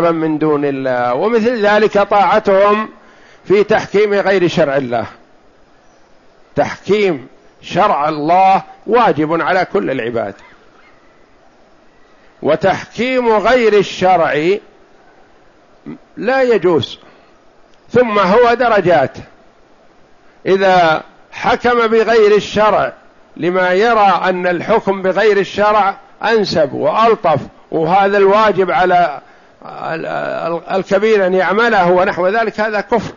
أربابا من دون الله، ومثل ذلك طاعتهم في تحكيم غير شرع الله. تحكيم شرع الله واجب على كل العباد، وتحكيم غير الشرع لا يجوز. ثم هو درجات، إذا حكم بغير الشرع لما يرى أن الحكم بغير الشرع أنسب وألطف، وهذا الواجب على الكبير أن يعمله ونحو ذلك، هذا كفر.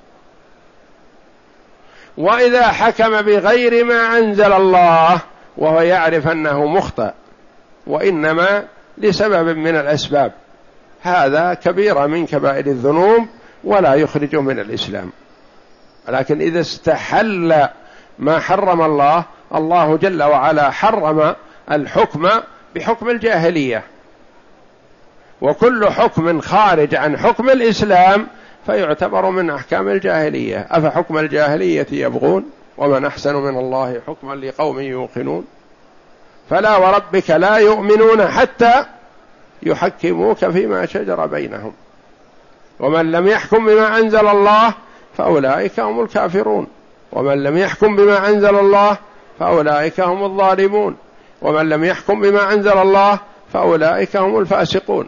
وإذا حكم بغير ما أنزل الله وهو يعرف أنه مخطئ وإنما لسبب من الأسباب، هذا كبيرة من كبائر الذنوب ولا يخرج من الإسلام. لكن إذا استحل ما حرم الله، الله جل وعلا حرم الحكم بحكم الجاهلية، وكل حكم خارج عن حكم الإسلام فيعتبر من أحكام الجاهلية. أفحكم الجاهلية يبغون ومن أحسن من الله حكما لقوم يوقنون. فلا وربك لا يؤمنون حتى يحكموك فيما شجر بينهم ومن لم يحكم بما أنزل الله فأولئك هم الكافرون، ومن لم يحكم بما أنزل الله فأولئك هم الظالمون، ومن لم يحكم بما أنزل الله فأولئك هم الفاسقون.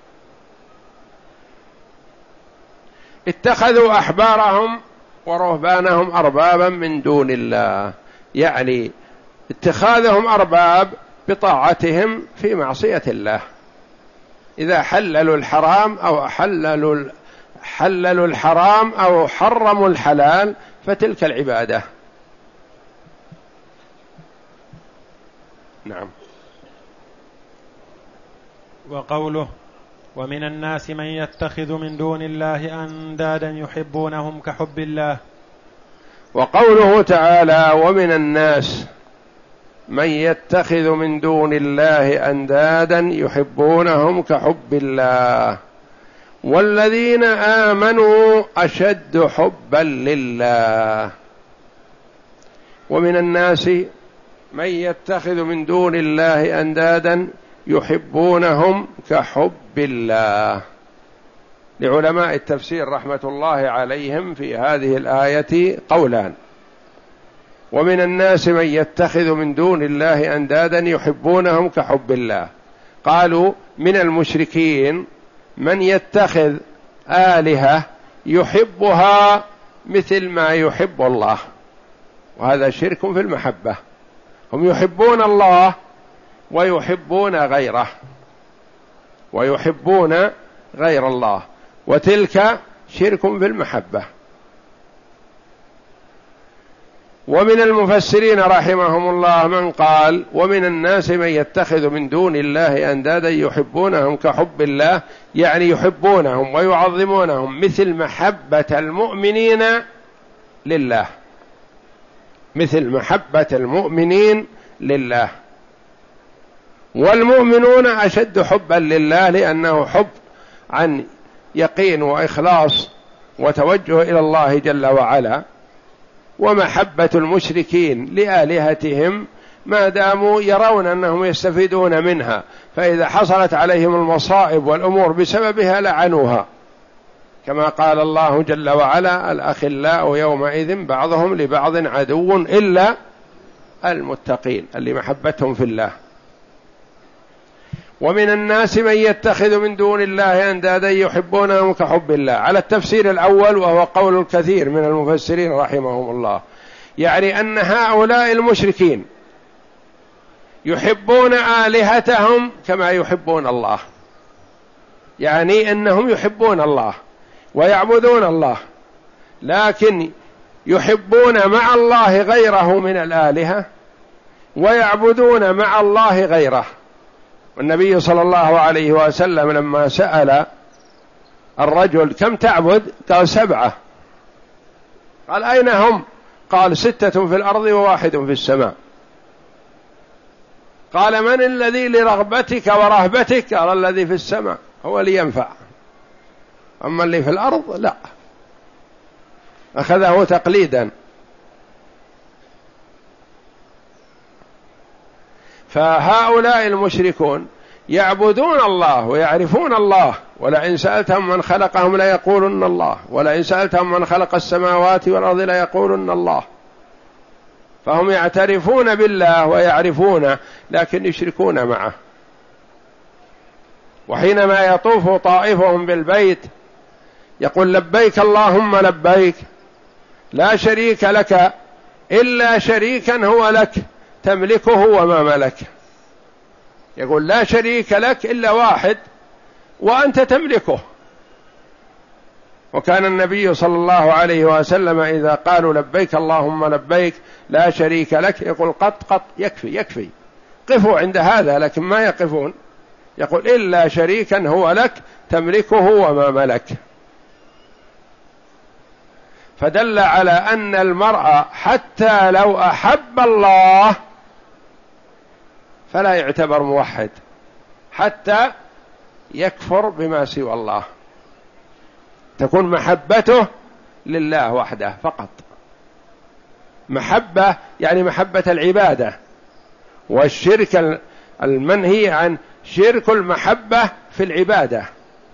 اتخذوا أحبارهم ورهبانهم أربابا من دون الله، يعني اتخاذهم أرباب بطاعتهم في معصية الله. إذا حللوا الحرام أو حللوا الحرام أو حرموا الحلال فتلك العبادة. نعم. وقوله ومن الناس من يتخذ من دون الله أندادا يحبونهم كحب الله. وقوله تعالى ومن الناس من يتخذ من دون الله أندادا يحبونهم كحب الله والذين آمنوا أشد حبا لله. ومن الناس من يتخذ من دون الله أندادا يحبونهم كحب الله. لعلماء التفسير رحمة الله عليهم في هذه الآية قولان: ومن الناس من يتخذ من دون الله أندادا يحبونهم كحب الله. قالوا من المشركين من يتخذ آلهة يحبها مثل ما يحب الله، وهذا شرك في المحبة. هم يحبون الله ويحبون غيره ويحبون غير الله، وتلك شرك في المحبة. ومن المفسرين رحمهم الله من قال ومن الناس من يتخذ من دون الله أندادا يحبونهم كحب الله، يعني يحبونهم ويعظمونهم مثل محبة المؤمنين لله، مثل محبة المؤمنين لله. والمؤمنون أشد حبا لله لأنه حب عن يقين وإخلاص وتوجه إلى الله جل وعلا. ومحبة المشركين لآلهتهم ما داموا يرون أنهم يستفيدون منها، فإذا حصلت عليهم المصائب والأمور بسببها لعنوها، كما قال الله جل وعلا: الأخلاء يومئذ بعضهم لبعض عدو إلا المتقين، اللي محبتهم في الله. ومن الناس من يتخذ من دون الله أندادا يحبونهم كحب الله، على التفسير الأول وهو قول الكثير من المفسرين رحمهم الله، يعني أن هؤلاء المشركين يحبون آلهتهم كما يحبون الله، يعني أنهم يحبون الله ويعبدون الله، لكن يحبون مع الله غيره من الآلهة ويعبدون مع الله غيره. والنبي صلى الله عليه وسلم لما سأل الرجل كم تعبد؟ قال 7. قال أين هم؟ قال 6 في الأرض و1 في السماء. قال من الذي لرغبتك ورهبتك؟ قال الذي في السماء هو اللي ينفع، أما اللي في الأرض لا. أخذه تقليدا. فهؤلاء المشركون يعبدون الله ويعرفون الله، ولئن سألتهم من خلقهم ليقولن الله، ولئن سألتهم من خلق السماوات والأرض ليقولن الله. فهم يعترفون بالله ويعرفونه، لكن يشركون معه. وحينما يطوف طائفهم بالبيت يقول لبيك اللهم لبيك لا شريك لك إلا شريكا هو لك تملكه وما ملك. يقول لا شريك لك إلا واحد وأنت تملكه. وكان النبي صلى الله عليه وسلم إذا قالوا لبيك اللهم لبيك لا شريك لك يقول قط يكفي قفوا عند هذا، لكن ما يقفون، يقول إلا شريكا هو لك تملكه وما ملك. فدل على أن المرء حتى لو أحب الله فلا يعتبر موحد حتى يكفر بما سوى الله، تكون محبته لله وحده فقط. محبة يعني محبة العبادة، والشرك المنهي عن شرك المحبة في العبادة،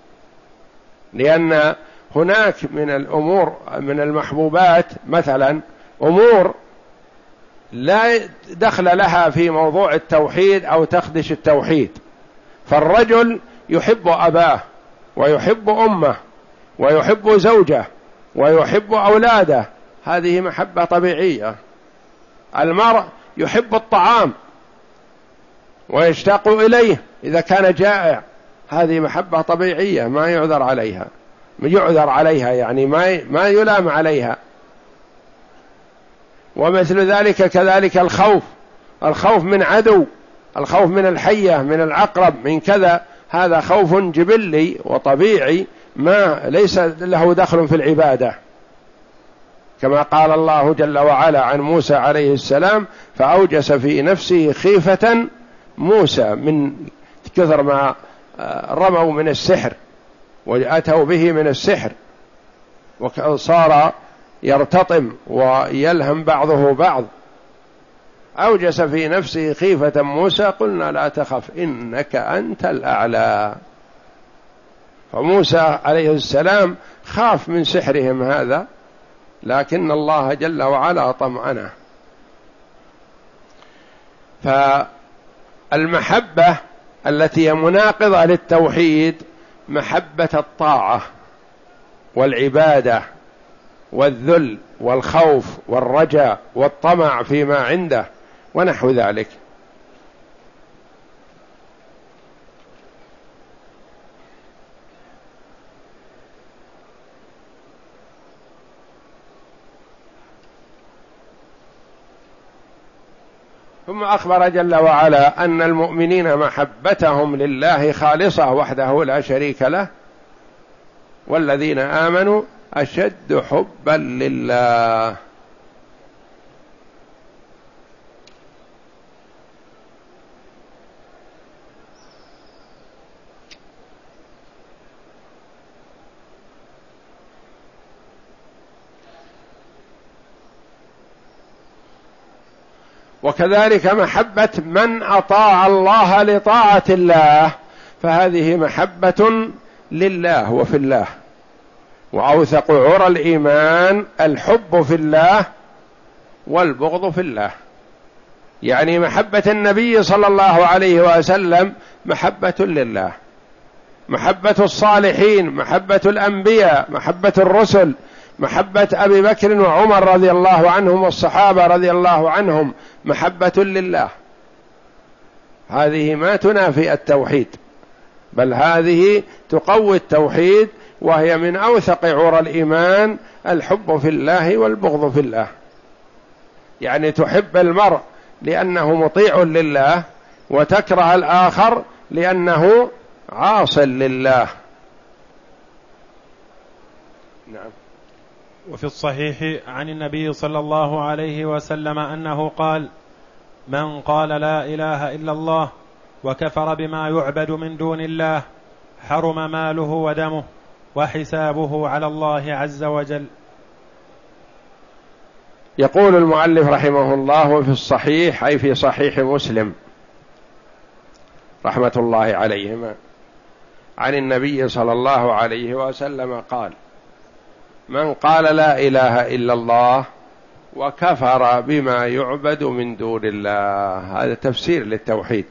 لأن هناك من الأمور من المحبوبات مثلا أمور لا دخل لها في موضوع التوحيد أو تخدش التوحيد. فالرجل يحب أباه ويحب أمه ويحب زوجه ويحب أولاده، هذه محبة طبيعية. المرء يحب الطعام ويشتاق إليه إذا كان جائع، هذه محبة طبيعية ما يعذر عليها يعني ما يلام عليها. ومثل ذلك كذلك الخوف من عدو، الخوف من الحية من العقرب من كذا، هذا خوف جبلي وطبيعي ما ليس له دخل في العبادة، كما قال الله جل وعلا عن موسى عليه السلام فأوجس في نفسه خيفة موسى من كثر ما رموا من السحر وأتوا به من السحر، وصار يرتطم ويلهم بعضه بعض. أوجس في نفسه خيفة موسى قلنا لا تخف إنك أنت الأعلى. فموسى عليه السلام خاف من سحرهم هذا، لكن الله جل وعلا طمأنه. فالمحبة التي هي مناقضة للتوحيد محبة الطاعة والعبادة والذل والخوف والرجاء والطمع فيما عنده ونحو ذلك. ثم أخبر جل وعلا أن المؤمنين محبتهم لله خالصة وحده لا شريك له، والذين آمنوا أشد حبا لله. وكذلك محبة من أطاع الله لطاعة الله، فهذه محبة لله وفي الله. وأوثق عرى الإيمان الحب في الله والبغض في الله، يعني محبة النبي صلى الله عليه وسلم محبة لله، محبة الصالحين، محبة الأنبياء، محبة الرسل، محبة أبي بكر وعمر رضي الله عنهم والصحابة رضي الله عنهم محبة لله. هذه ما تنافي التوحيد، بل هذه تقوي التوحيد، وهي من أوثق عرى الإيمان الحب في الله والبغض في الله. يعني تحب المرء لأنه مطيع لله، وتكره الآخر لأنه عاص لله. نعم. وفي الصحيح عن النبي صلى الله عليه وسلم أنه قال: من قال لا إله إلا الله وكفر بما يعبد من دون الله حرم ماله ودمه وحسابه على الله عز وجل. يقول المؤلف رحمه الله: في الصحيح أي في صحيح مسلم رحمة الله عليهما عن النبي صلى الله عليه وسلم قال: من قال لا إله إلا الله وكفر بما يعبد من دون الله. هذا تفسير للتوحيد.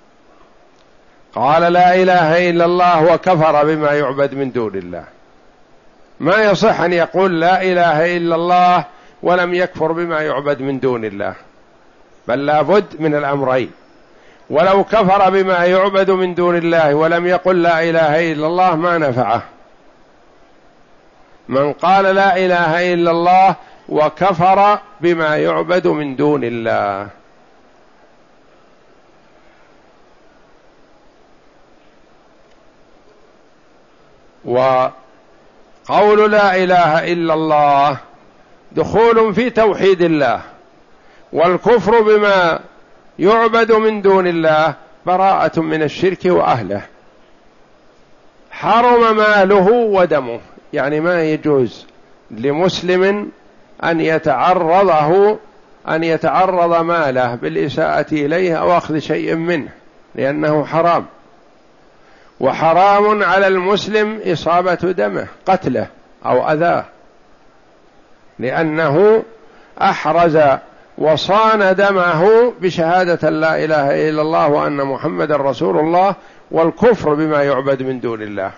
قال لا إله إلا الله وكفر بما يعبد من دون الله. ما يصح أن يقول لا إله إلا الله ولم يكفر بما يعبد من دون الله، بل لا بد من الأمرين. ولو كفر بما يعبد من دون الله ولم يقل لا إله إلا الله ما نفعه. من قال لا إله إلا الله وكفر بما يعبد من دون الله. وقول لا إله إلا الله دخول في توحيد الله، والكفر بما يعبد من دون الله براءة من الشرك وأهله. حرم ماله ودمه، يعني ما يجوز لمسلم أن يتعرض ماله بالإساءة إليه أو أخذ شيء منه، لأنه حرام. وحرام على المسلم إصابة دمه، قتله أو أذاه، لأنه أحرز وصان دمه بشهادة لا إله إلا الله وأن محمد رسول الله، والكفر بما يعبد من دون الله.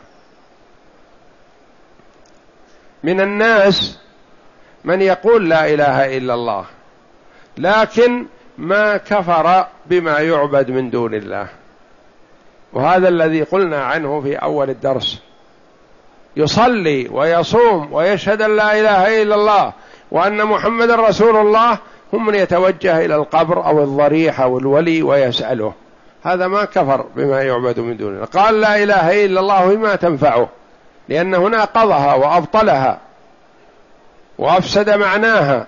من الناس من يقول لا إله إلا الله لكن ما كفر بما يعبد من دون الله، وهذا الذي قلنا عنه في أول الدرس. يصلي ويصوم ويشهد أن لا إله إلا الله وأن محمد رسول الله، هم من يتوجه إلى القبر أو الضريح أو الولي ويسأله، هذا ما كفر بما يعبد من دون الله. قال لا إله إلا الله ما تنفعه، لأنه ناقضها وأبطلها وأفسد معناها.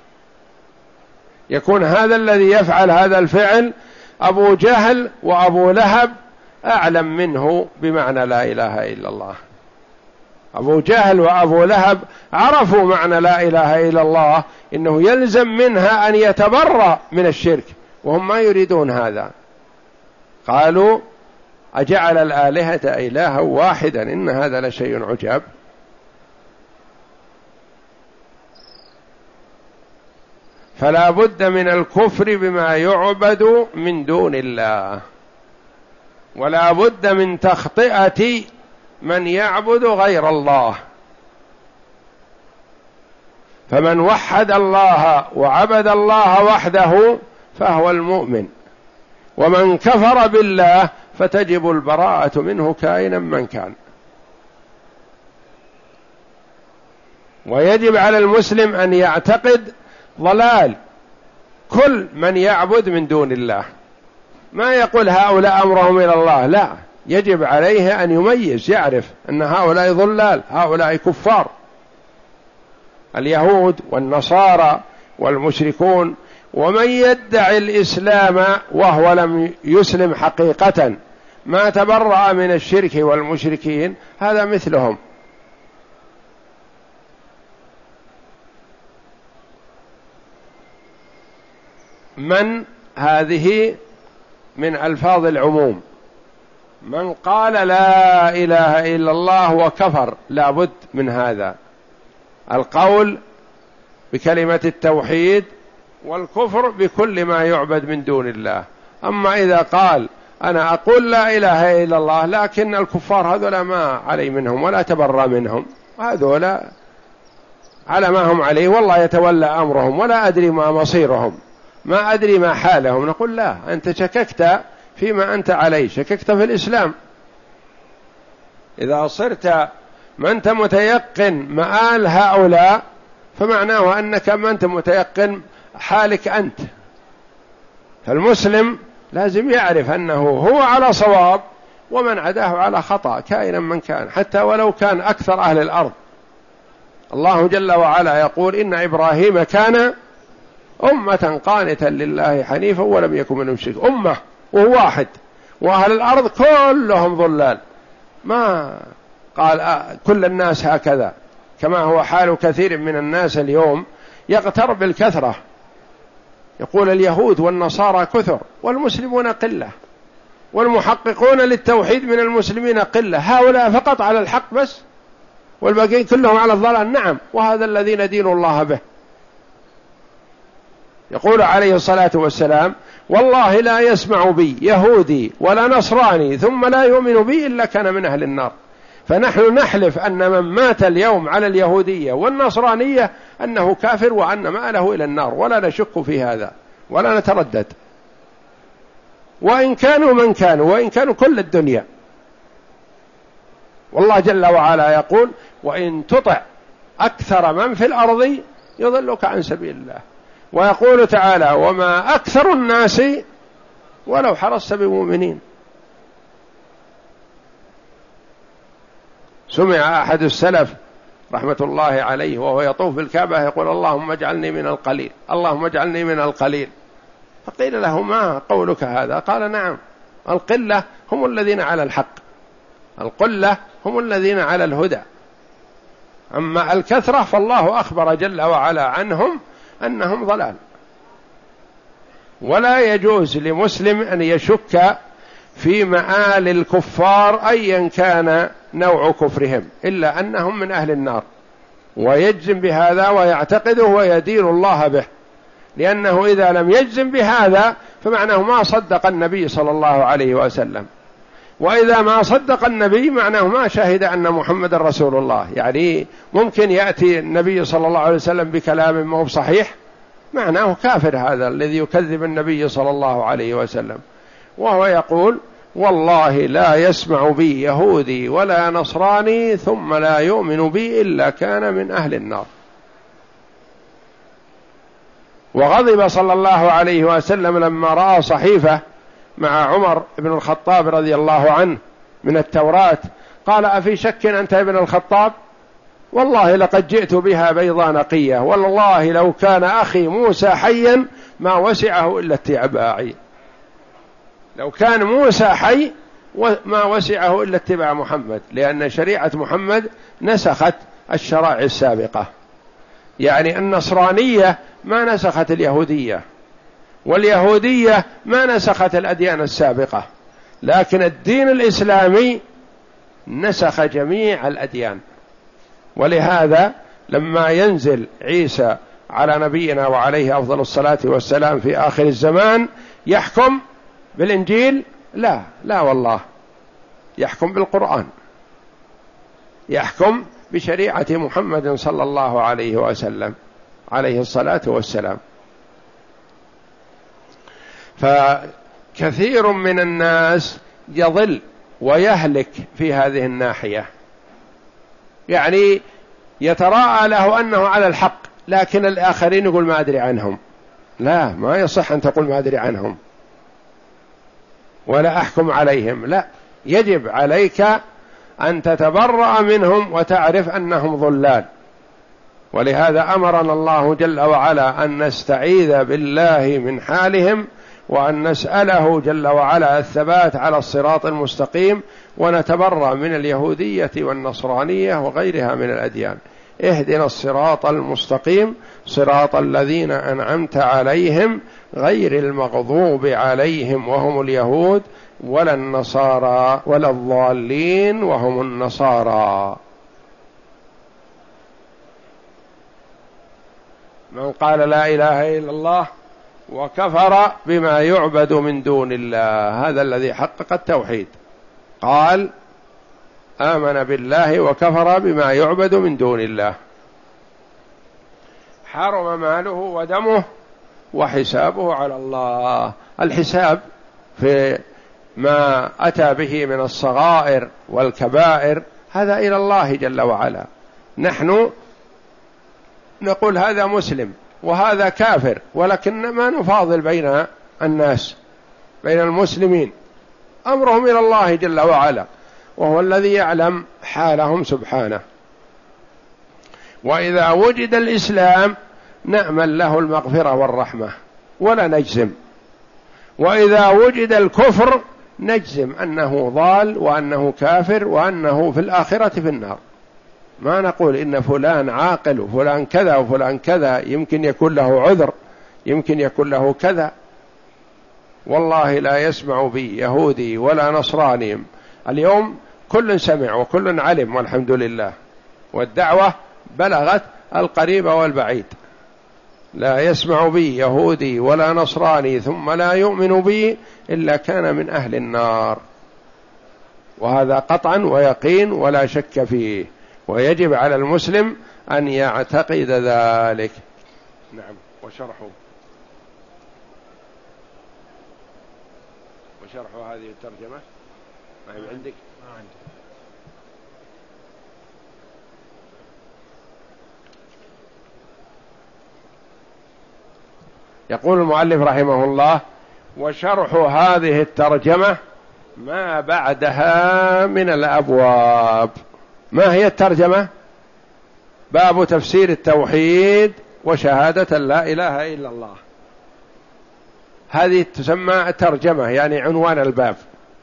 يكون هذا الذي يفعل هذا الفعل أبو جهل وأبو لهب أعلم منه بمعنى لا إله إلا الله. أبو جهل وأبو لهب عرفوا معنى لا إله إلا الله، إنه يلزم منها أن يتبرأ من الشرك، وهم ما يريدون هذا. قالوا أجعل الآلهة إلها واحدا إن هذا لشيء عجاب. فلا بد من الكفر بما يعبد من دون الله، ولا بد من تخطئة من يعبد غير الله. فمن وحد الله وعبد الله وحده فهو المؤمن، ومن كفر بالله فتجب البراءة منه كائنا من كان. ويجب على المسلم أن يعتقد ضلال كل من يعبد من دون الله، ما يقول هؤلاء أمرهم إلى الله، لا، يجب عليه أن يميز، يعرف أن هؤلاء ضلال، هؤلاء كفار. اليهود والنصارى والمشركون، ومن يدعي الإسلام وهو لم يسلم حقيقة، ما تبرأ من الشرك والمشركين، هذا مثلهم. من هذه من ألفاظ العموم. من قال لا إله إلا الله وكفر، لا بد من هذا القول بكلمة التوحيد، والكفر بكل ما يعبد من دون الله. أما إذا قال أنا أقول لا إله إلا الله لكن الكفار هذولا ما علي منهم ولا تبرأ منهم، هذولا على ما هم عليه والله يتولى أمرهم، ولا أدري ما مصيرهم، ما أدري ما حالهم، نقول لا، أنت شككت فيما أنت عليه، شككت في الإسلام. إذا صرت ما أنت متيقن مآل هؤلاء فمعناه أنك ما أنت متيقن حالك أنت. فالمسلم لازم يعرف أنه هو على صواب ومن عداه على خطأ كائنا من كان، حتى ولو كان أكثر أهل الأرض. الله جل وعلا يقول إن إبراهيم كان أمة قانتا لله حنيفا ولم يكن من المشركين، أمة وهو واحد، وأهل الأرض كلهم ضلال. ما قال كل الناس هكذا، كما هو حال كثير من الناس اليوم، يغتر بالكثرة، يقول اليهود والنصارى كثر والمسلمون قلة. والمحققون للتوحيد من المسلمين قلة، هؤلاء فقط على الحق بس والباقين كلهم على الضلال. نعم، وهذا الذي ندين الله به. يقول عليه الصلاة والسلام: والله لا يسمع بي يهودي ولا نصراني ثم لا يؤمن بي إلا كان من أهل النار. فنحن نحلف أن من مات اليوم على اليهودية والنصرانية أنه كافر وأن مآله إلى النار، ولا نشك في هذا ولا نتردد، وإن كانوا من كانوا، وإن كانوا كل الدنيا. والله جل وعلا يقول: وإن تطع أكثر من في الأرض يضلك عن سبيل الله. ويقول تعالى: وما أكثر الناس ولو حرصت بمؤمنين. سمع أحد السلف رحمة الله عليه وهو يطوف بالكعبة يقول: اللهم اجعلني من القليل، اللهم اجعلني من القليل. فقيل له: ما قولك هذا؟ قال: نعم، القلة هم الذين على الحق، القلة هم الذين على الهدى، أما الكثرة فالله أخبر جل وعلا عنهم أنهم ضلال. ولا يجوز لمسلم أن يشك في مآل الكفار أيا كان نوع كفرهم إلا أنهم من أهل النار، ويجزم بهذا ويعتقده ويدين الله به، لأنه إذا لم يجزم بهذا فمعناه ما صدق النبي صلى الله عليه وسلم، وإذا ما صدق النبي معناه ما شهد أن محمد رسول الله. يعني ممكن يأتي النبي صلى الله عليه وسلم بكلام ما هو صحيح، معناه كافر هذا الذي يكذب النبي صلى الله عليه وسلم. وهو يقول: والله لا يسمع بي يهودي ولا نصراني ثم لا يؤمن بي إلا كان من أهل النار. وغضب صلى الله عليه وسلم لما رأى صحيفة مع عمر بن الخطاب رضي الله عنه من التوراة، قال: أفي شك أنت ابن الخطاب؟ والله لقد جئت بها بيضاء نقية، والله لو كان أخي موسى حيا ما وسعه إلا اتباعي. لو كان موسى حي ما وسعه إلا اتباع محمد، لأن شريعة محمد نسخت الشرائع السابقة. يعني النصرانية ما نسخت اليهودية، واليهودية ما نسخت الأديان السابقة، لكن الدين الإسلامي نسخ جميع الأديان. ولهذا لما ينزل عيسى على نبينا وعليه أفضل الصلاة والسلام في آخر الزمان يحكم بالإنجيل؟ لا والله، يحكم بالقرآن، يحكم بشريعة محمد صلى الله عليه وسلم عليه الصلاة والسلام. فكثير من الناس يضل ويهلك في هذه الناحية، يعني يتراءى له أنه على الحق، لكن الآخرين يقول ما أدري عنهم. لا، ما يصح أن تقول ما أدري عنهم ولا أحكم عليهم، لا، يجب عليك أن تتبرأ منهم وتعرف أنهم ضلال. ولهذا أمرنا الله جل وعلا أن نستعيذ بالله من حالهم، وأن نسأله جل وعلا الثبات على الصراط المستقيم، ونتبرأ من اليهودية والنصرانية وغيرها من الأديان. اهدنا الصراط المستقيم صراط الذين أنعمت عليهم غير المغضوب عليهم وهم اليهود ولا النصارى ولا الضالين وهم النصارى. من قال لا إله إلا الله وكفر بما يعبد من دون الله، هذا الذي حقق التوحيد. قال: آمن بالله وكفر بما يعبد من دون الله، حرم ماله ودمه وحسابه على الله. الحساب في ما أتى به من الصغائر والكبائر هذا إلى الله جل وعلا. نحن نقول هذا مسلم وهذا كافر، ولكن ما نفاضل بين الناس، بين المسلمين، أمرهم إلى الله جل وعلا، وهو الذي يعلم حالهم سبحانه. وإذا وجد الإسلام نأمل له المغفرة والرحمة ولا نجزم، وإذا وجد الكفر نجزم أنه ضال وأنه كافر وأنه في الآخرة في النار. ما نقول إن فلان عاقل وفلان كذا وفلان كذا، يمكن يكون له عذر، يمكن يكون له كذا، والله لا يسمع بي يهودي ولا نصراني. اليوم كل سمع وكل علم والحمد لله، والدعوة بلغت القريب والبعيد. لا يسمع بي يهودي ولا نصراني ثم لا يؤمن بي إلا كان من أهل النار، وهذا قطعا ويقين ولا شك فيه، ويجب على المسلم أن يعتقد ذلك. نعم. وشرح هذه الترجمة ما هي عندك؟ ما عندي. يقول المؤلف رحمه الله: وشرح هذه الترجمة ما بعدها من الأبواب. ما هي الترجمة؟ باب تفسير التوحيد وشهادة لا إله إلا الله. هذه تسمى ترجمة، يعني عنوان الباب.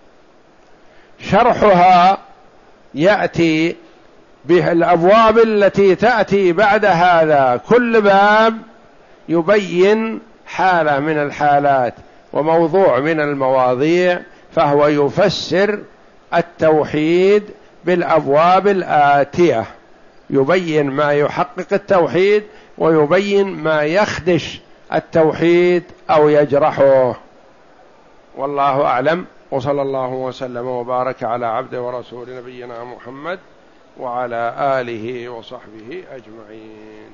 شرحها يأتي بالأبواب التي تأتي بعد هذا، كل باب يبين حالة من الحالات وموضوع من المواضيع، فهو يفسر التوحيد بالأبواب الآتية، يبين ما يحقق التوحيد ويبين ما يخدش التوحيد أو يجرحه. والله أعلم، وصلى الله وسلم وبارك على عبده ورسول نبينا محمد وعلى آله وصحبه أجمعين.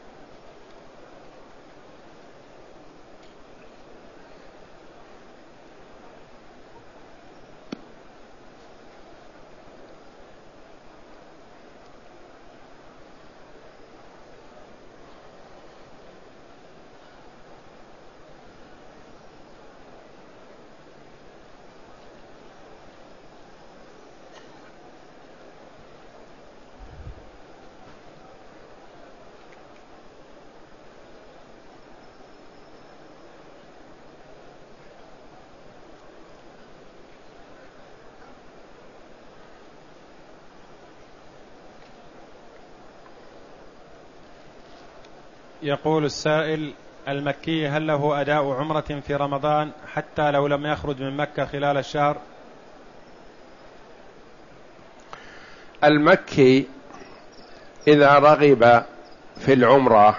يقول السائل: المكي هل له أداء عمرة في رمضان حتى لو لم يخرج من مكة خلال الشهر؟ المكي إذا رغب في العمرة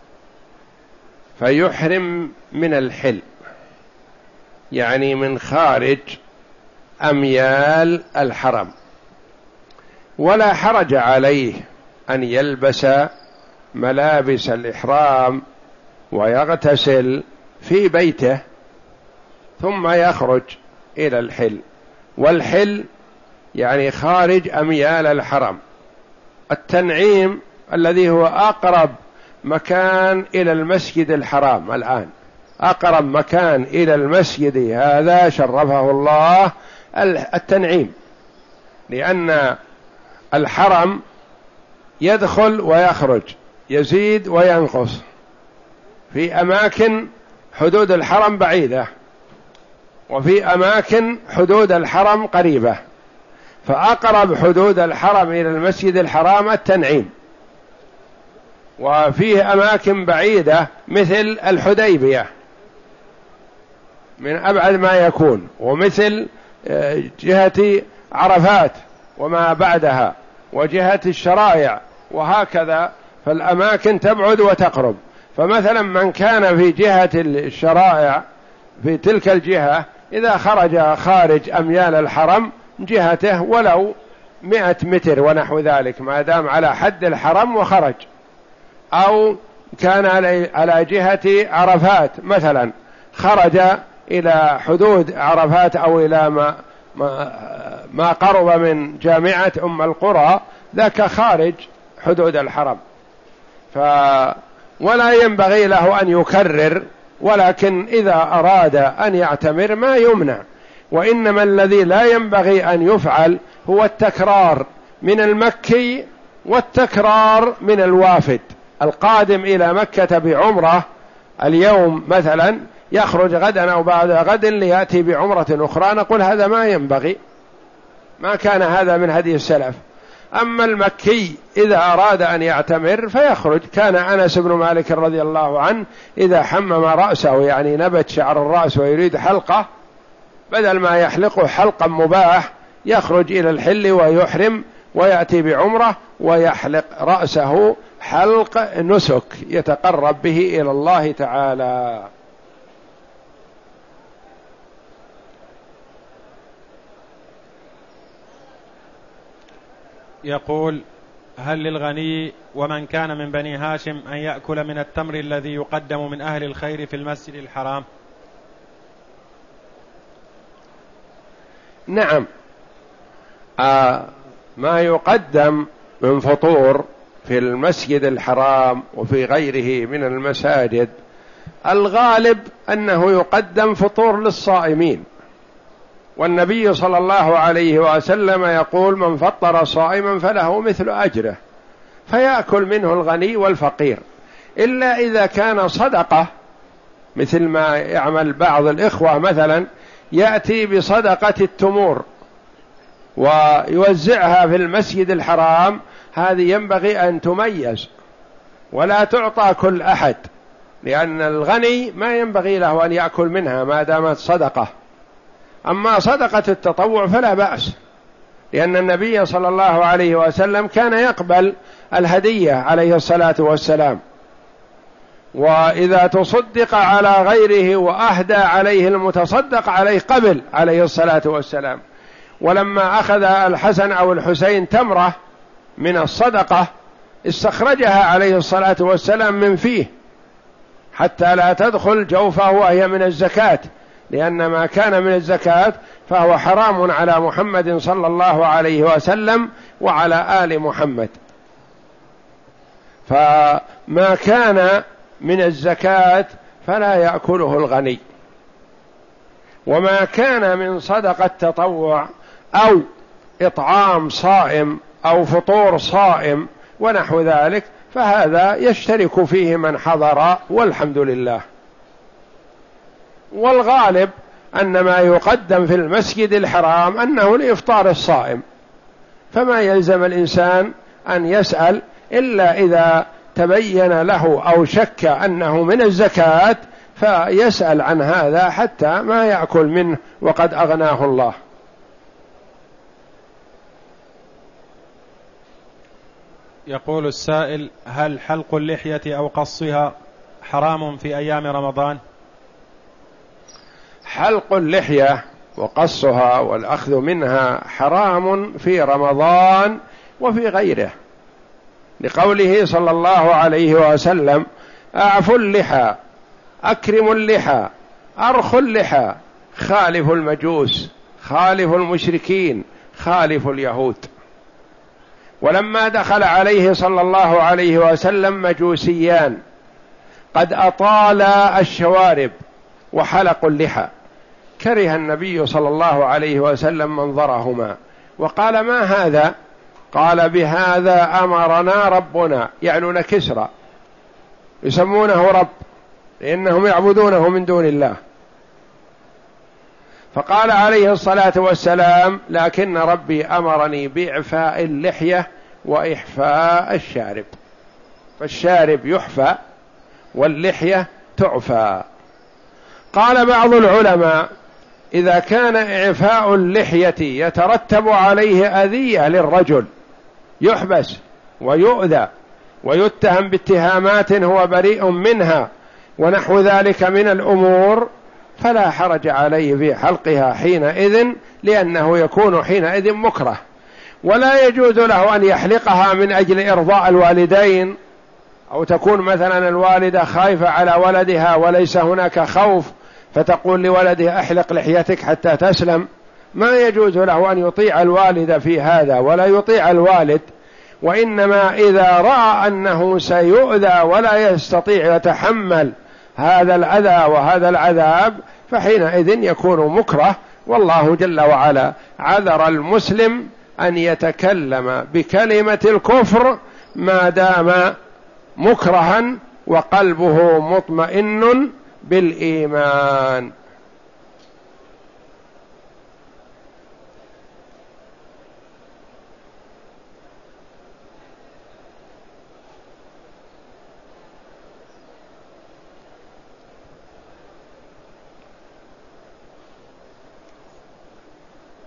فيحرم من الحل، يعني من خارج أميال الحرم، ولا حرج عليه أن يلبس ملابس الإحرام ويغتسل في بيته ثم يخرج إلى الحل. والحل يعني خارج أميال الحرم. التنعيم الذي هو أقرب مكان إلى المسجد الحرام الآن، أقرب مكان إلى المسجد هذا شرفه الله التنعيم، لأن الحرم يدخل ويخرج، يزيد وينقص، في أماكن حدود الحرم بعيدة وفي أماكن حدود الحرم قريبة، فأقرب حدود الحرم إلى المسجد الحرام التنعيم، وفيه أماكن بعيدة مثل الحديبية من أبعد ما يكون، ومثل جهة عرفات وما بعدها وجهة الشرائع وهكذا، فالأماكن تبعد وتقرب. فمثلا من كان في جهة الشرائع في تلك الجهة إذا خرج خارج أميال الحرم جهته ولو 100 متر ونحو ذلك ما دام على حد الحرم وخرج، أو كان على جهة عرفات مثلا خرج إلى حدود عرفات أو إلى ما قرب من جامعة أم القرى، ذاك خارج حدود الحرم، ولا ينبغي له أن يكرر، ولكن إذا أراد أن يعتمر ما يمنع. وإنما الذي لا ينبغي أن يفعل هو التكرار من المكي والتكرار من الوافد القادم إلى مكة بعمرة اليوم مثلا يخرج غدا أو بعد غد ليأتي بعمرة أخرى، نقول هذا ما ينبغي، ما كان هذا من هدي السلف. أما المكي إذا أراد أن يعتمر فيخرج. كان أنس بن مالك رضي الله عنه إذا حمم رأسه، يعني نبت شعر الرأس ويريد حلقة، بدل ما يحلقه حلقا مباح يخرج إلى الحل ويحرم ويأتي بعمرة ويحلق رأسه حلق نسك يتقرب به إلى الله تعالى. يقول: هل للغني ومن كان من بني هاشم أن يأكل من التمر الذي يقدم من أهل الخير في المسجد الحرام؟ نعم، ما يقدم من فطور في المسجد الحرام وفي غيره من المساجد الغالب أنه يقدم فطور للصائمين، والنبي صلى الله عليه وسلم يقول: من فطر صائما فله مثل أجره، فيأكل منه الغني والفقير، إلا إذا كان صدقة، مثل ما يعمل بعض الإخوة مثلا يأتي بصدقة التمور ويوزعها في المسجد الحرام، هذه ينبغي أن تميز ولا تعطى كل أحد، لأن الغني ما ينبغي له أن يأكل منها ما دامت صدقة. أما صدقة التطوع فلا بأس، لأن النبي صلى الله عليه وسلم كان يقبل الهدية عليه الصلاة والسلام، وإذا تصدق على غيره وأهدى عليه المتصدق عليه قبل عليه الصلاة والسلام. ولما أخذ الحسن أو الحسين تمرة من الصدقة استخرجها عليه الصلاة والسلام من فيه حتى لا تدخل جوفه وهي من الزكاة، لأن ما كان من الزكاة فهو حرام على محمد صلى الله عليه وسلم وعلى آل محمد. فما كان من الزكاة فلا يأكله الغني، وما كان من صدقة تطوع أو إطعام صائم أو فطور صائم ونحو ذلك فهذا يشترك فيه من حضر، والحمد لله. والغالب أن ما يقدم في المسجد الحرام أنه لإفطار الصائم، فما يلزم الإنسان أن يسأل إلا إذا تبين له أو شك أنه من الزكاة، فيسأل عن هذا حتى ما يأكل منه وقد أغناه الله. يقول السائل: هل حلق اللحية أو قصها حرام في أيام رمضان؟ حلق اللحية وقصها والأخذ منها حرام في رمضان وفي غيره، لقوله صلى الله عليه وسلم: أعفوا اللحى، أكرموا اللحى، أرخوا اللحى، خالفوا المجوس، خالفوا المشركين، خالفوا اليهود. ولما دخل عليه صلى الله عليه وسلم مجوسيان قد أطالا الشوارب وحلقوا اللحى، كره النبي صلى الله عليه وسلم منظرهما وقال: ما هذا؟ قال: بهذا أمرنا ربنا، يعنون كسرى، يسمونه رب لأنهم يعبدونه من دون الله. فقال عليه الصلاة والسلام: لكن ربي أمرني بإعفاء اللحية وإحفاء الشارب، فالشارب يحفى واللحية تعفى. قال بعض العلماء: إذا كان إعفاء اللحية يترتب عليه أذية للرجل، يحبس ويؤذى ويتهم باتهامات هو بريء منها ونحو ذلك من الأمور، فلا حرج عليه في حلقها حينئذ، لأنه يكون حينئذ مكره. ولا يجوز له أن يحلقها من أجل إرضاء الوالدين، أو تكون مثلا الوالدة خايفة على ولدها وليس هناك خوف فتقول لولدها أحلق لحيتك حتى تسلم. ما يجوز له أن يطيع الوالد في هذا ولا يطيع الوالد، وإنما إذا رأى أنه سيؤذى ولا يستطيع يتحمل هذا الأذى وهذا العذاب فحينئذ يكون مكره. والله جل وعلا عذر المسلم أن يتكلم بكلمة الكفر ما دام مكرها وقلبه مطمئن بالإيمان.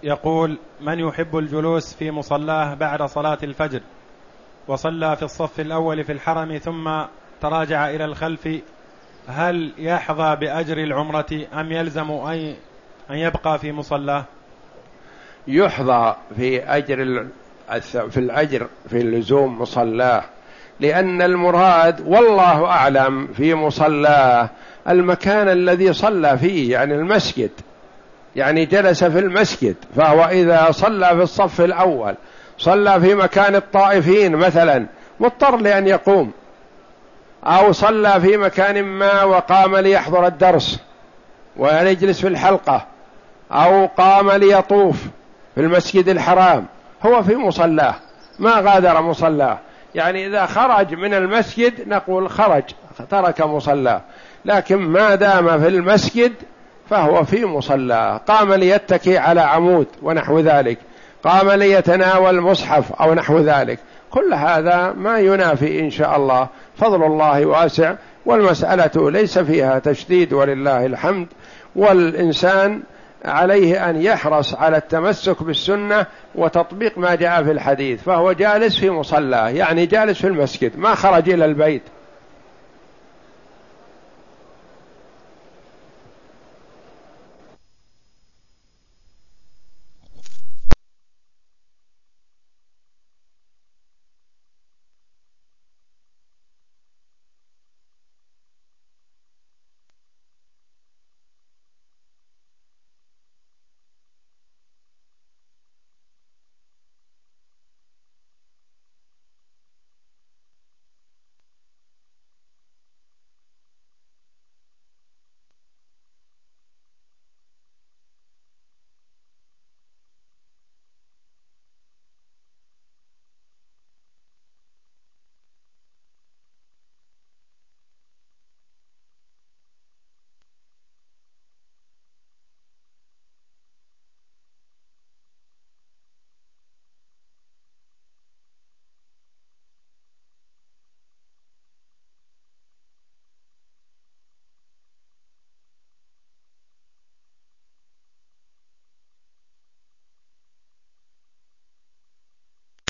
يقول: من يحب الجلوس في مصلاه بعد صلاة الفجر وصلى في الصف الأول في الحرم ثم تراجع إلى الخلف، هل يحظى بأجر العمرة أم يلزم أن يبقى في مصلاه؟ يحظى في الأجر في اللزوم مصلاه، لأن المراد والله أعلم في مصلاه المكان الذي صلى فيه، يعني المسجد، يعني جلس في المسجد، فهو إذا صلى في الصف الأول صلى في مكان الطائفين مثلا مضطر لأن يقوم، أو صلى في مكان ما وقام ليحضر الدرس ويجلس في الحلقة، أو قام ليطوف في المسجد الحرام، هو في مصلاه ما غادر مصلاه. يعني إذا خرج من المسجد نقول خرج ترك مصلاه، لكن ما دام في المسجد فهو في مصلاه. قام ليتكي على عمود ونحو ذلك، قام ليتناول مصحف أو نحو ذلك، كل هذا ما ينافي إن شاء الله. فضل الله واسع، والمسألة ليس فيها تشديد ولله الحمد، والإنسان عليه أن يحرص على التمسك بالسنة وتطبيق ما جاء في الحديث. فهو جالس في مصلاه، يعني جالس في المسجد، ما خرج إلى البيت